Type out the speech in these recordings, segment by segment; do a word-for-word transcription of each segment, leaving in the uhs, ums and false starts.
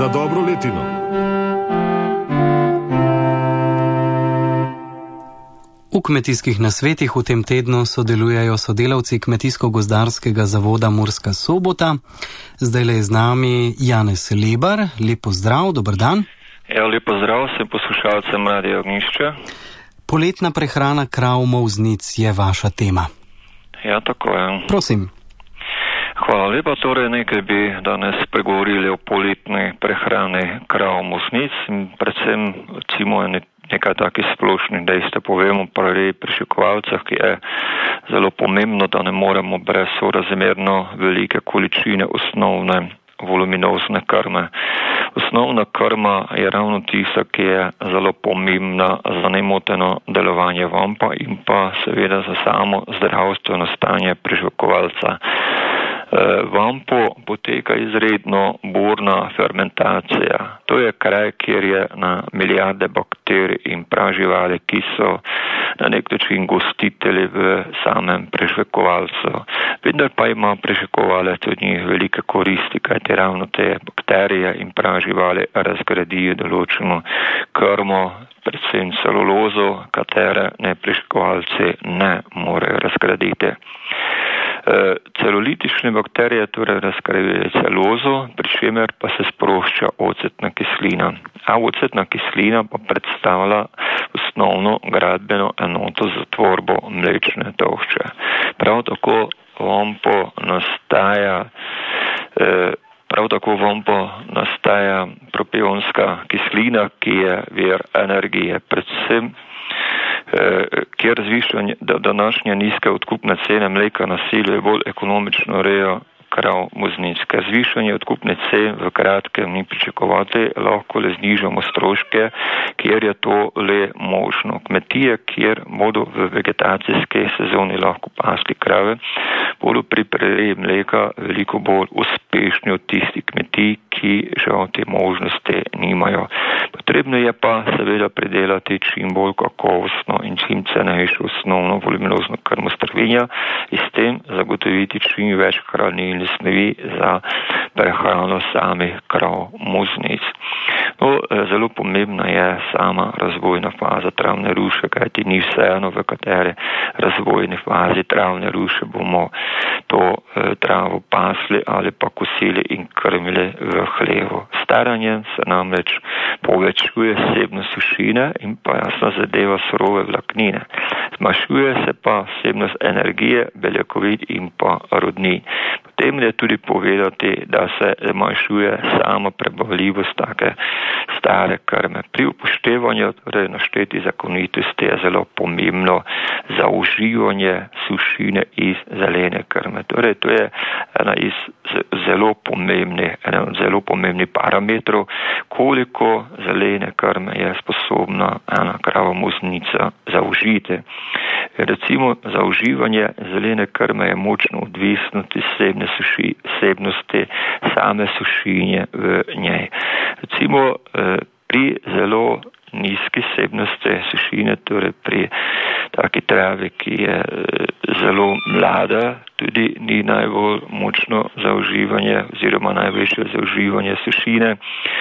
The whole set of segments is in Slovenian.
za dobro letino. V kmetijskih nasvetih v tem tednu sodelujejo sodelavci Kmetijsko-gozdarskega zavoda Murska Sobota. Zdaj le je z nami Janez Lebar. Lep pozdrav, dober dan. Ja, lep pozdrav vsem poslušalcem Radia Ognjišče. Poletna prehrana krav molznic je vaša tema. Ja, tako je. Prosim. Hvala lepa, torej nekaj bi danes pregovorili o poletni prehrani krav molznic in predvsem recimo nekaj takih splošnih dejstev povemo pri pričakovalcih, ki je zelo pomembno, da ne moremo brez sorazmerno velike količine osnovne voluminozne krme. Osnovna krma je ravno tista, ki je zelo pomembna za nemoteno delovanje vampa in pa seveda za samo zdravstveno stanje pričakovalca. Vampo poteka izredno burna fermentacija. To je kraj, kjer je na milijarde bakterij in praživali, ki so na nek način gostitelji v samem prešvekovalcu. Vendar pa ima prešvekovalec od njih velike koristi, kajti ravno te bakterije in praživali razgradijo določeno krmo, predvsem celulozo, katere ne prešvekovalci ne morejo razgraditi. Celulitične bakterije torej razgrajujejo celulozo, pri čemer pa se sprošča ocetna kislina. A ocetna kislina pa predstavlja osnovno gradbeno enoto za tvorbo mlečne tolšče. Prav tako vampo nastaja, prav tako vampo nastaja propionska kislina, ki je vir energije, predvsem kjer zvišanje današnje nizke odkupne cene mleka nasiluje bolj ekonomično rejo krav molznic. Ker zvišanje odkupne cene v kratkem ni pričakovati, lahko le znižamo stroške, kjer je to le možno. Kmetije, kjer bodo v vegetacijske sezoni lahko pasli krave, bodo pri prereji mleka veliko bolj uspešni od tistih kmetij, ki žal te možnosti nimajo. Potrebno je pa seveda pridelati čim bolj kakovostno in čim cenejšo osnovno voluminozno krmo strvinja in s tem zagotoviti čim več hranilnih snovi za prehrano samih krav molznic. No, zelo pomembna je sama razvojna faza travne ruše, kajti ni vseeno, v kateri razvojni fazi travne ruše bomo to eh, travo pasli ali pa kosili in krmili v hlevu. Staranjem se namreč povečuje vsebnost sušine in pa jasna zadeva surove vlaknine. Zmanjšuje se pa vsebnost energije, beljakovin in pa rodnin. Potem je tudi povedati, da se zmanjšuje sama prebavljivost take stare krme. Pri upoštevanju torej naštetih zakonitosti je zelo pomembno zauživanje sušine iz zelene krme. Torej, to je ena iz zelo pomembnih, ena od zelo pomembnih parametrov, koliko zelene krme je sposobna ena krava molznica zaužiti. Recimo, zauživanje zelene krme je močno odvisno od vsebne suši, vsebnosti same sušinje v njej. Recimo, pri zelo nizki vsebnosti sušine, torej pri taki travi, ki je zelo mlada, tudi ni najbolj močno zauživanje oziroma največje zauživanje sušine.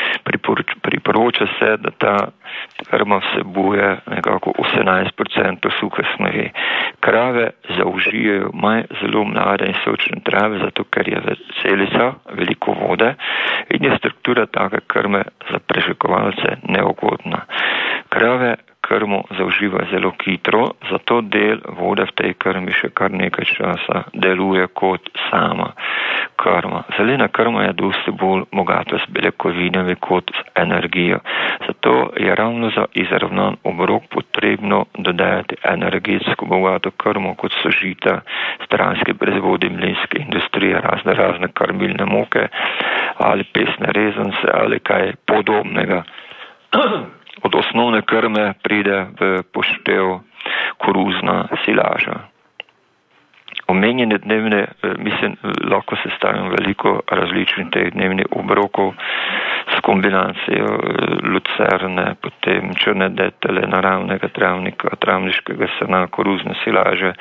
Priporoča se, da ta krma vsebuje nekako osemnajst procentov suhe snovi. Krave zaužijajo manj zelo mlade in sočne trave, zato ker je v celicah veliko vode in je struktura take krme za prežvekovalce neugodna. Krave krmo zaužíva zelo hitro, zato del vode v tej krmi še kar nekaj časa deluje kot sama krma. Zelena krma je dosti bolj bogata s beljakovinami kot s energijo. Zato je ravno za izravnan obrok potrebno dodajati energetsko bogato krmo, kot so žita, stranski proizvodi mlinske industrije, razne razne krmilne moke ali pesne rezance ali kaj podobnega. Od osnovne krme pride v poštev koruzna silaža. Omenjene dnevne, mislim, lahko sestavim veliko različnih teh dnevnih obrokov s kombinacijo lucerne, potem črne detele, naravnega travnika, travniškega sena, koruzne silaže.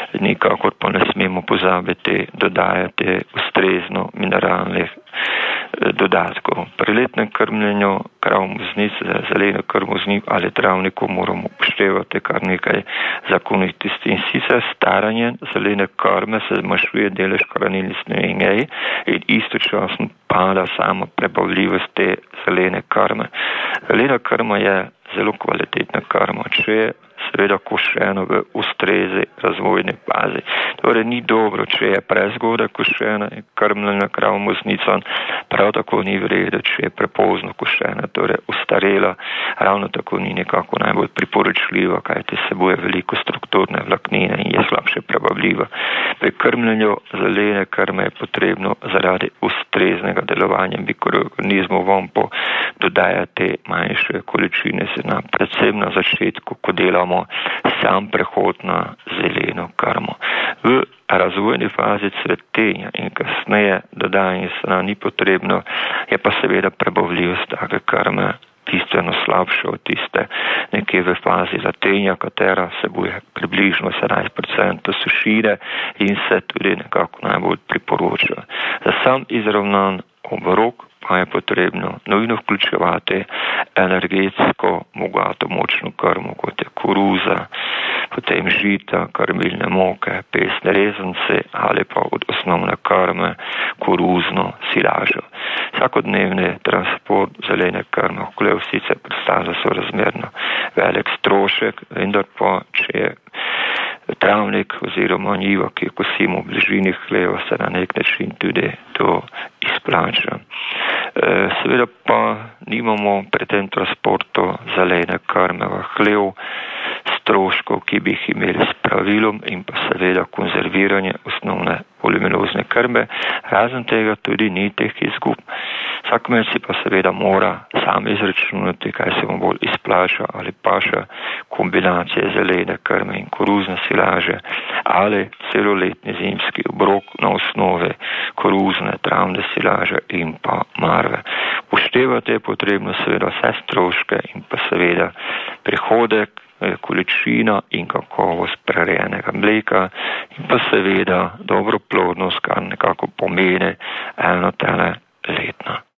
Nikakor pa ne smemo pozabiti dodajati ustrezno mineralnih dodatkov. Pri letnem krmljenju krav muznic, zeleno krmoznik ali travnikov moramo upoštevati kar nekaj zakonitosti. In sicer staranje zelene krme se zmanjšuje delež hranilnih snovi in ej in istočasno pada sama prebavljivost te zelene krme. Zelena krma je zelo kvalitetna krma, če je seveda košeno v ustrezi razvojne fazi. Torej ni dobro, če je prezgodaj košena in krmljena krav muznica, prav tako ni v redu, če je prepozno košena, torej ustarela, ravno tako ni nekako najbolj priporočljiva, kajti seboj veliko strukturne vlaknine in je slabše prebavljiva. Pri krmljenju zelene krme je potrebno zaradi ustreznega delovanja mikroorganizmov vampo dodajati manjše količine sena, predvsem na začetku, ko delamo sam prehod na zeleno krmo. V razvojni fazi cvetenja in kasneje dodajanje sena ni potrebno, je pa seveda prebavljivost take krme bistveno slabša od tiste nekje v fazi latenja, katera sebuje približno sedemnajst procentov sušine in se tudi nekako najbolj priporoča. Za sam izravnan obrok pa je potrebno nujno vključevati energetsko bogato močno krmo, kot je koruza, potem žita, krmilne moke, pesne rezance ali pa od osnovne krme koruzno silažo. Vsakodnevni transport zelene krme okoli sicer predstavlja sorazmerno velik strošek, vendar pa, če je travnik oziroma njiva, ki jo kosimo v bližini hleva, se na nek način tudi to izplača. Seveda pa nimamo pri tem transportu zelene krme v hlev stroškov, ki bi jih imeli s pravilom in pa seveda konzerviranje osnovne polimerozne krme, razen tega tudi ni teh izgub. Vsak kmet si pa seveda mora sam izračunati, kaj se mu bolj izplača ali paša kombinacije zelene krme in koruzne silaže ali celoletni zimski obrok na osnovi koruzne travne silaže in pa marve. Upoštevati je potrebno seveda vse stroške in pa seveda prihodek, količina in kakovost prerejenega mleka in pa seveda dobro plodnost, kar nekako pomeni eno tele letno.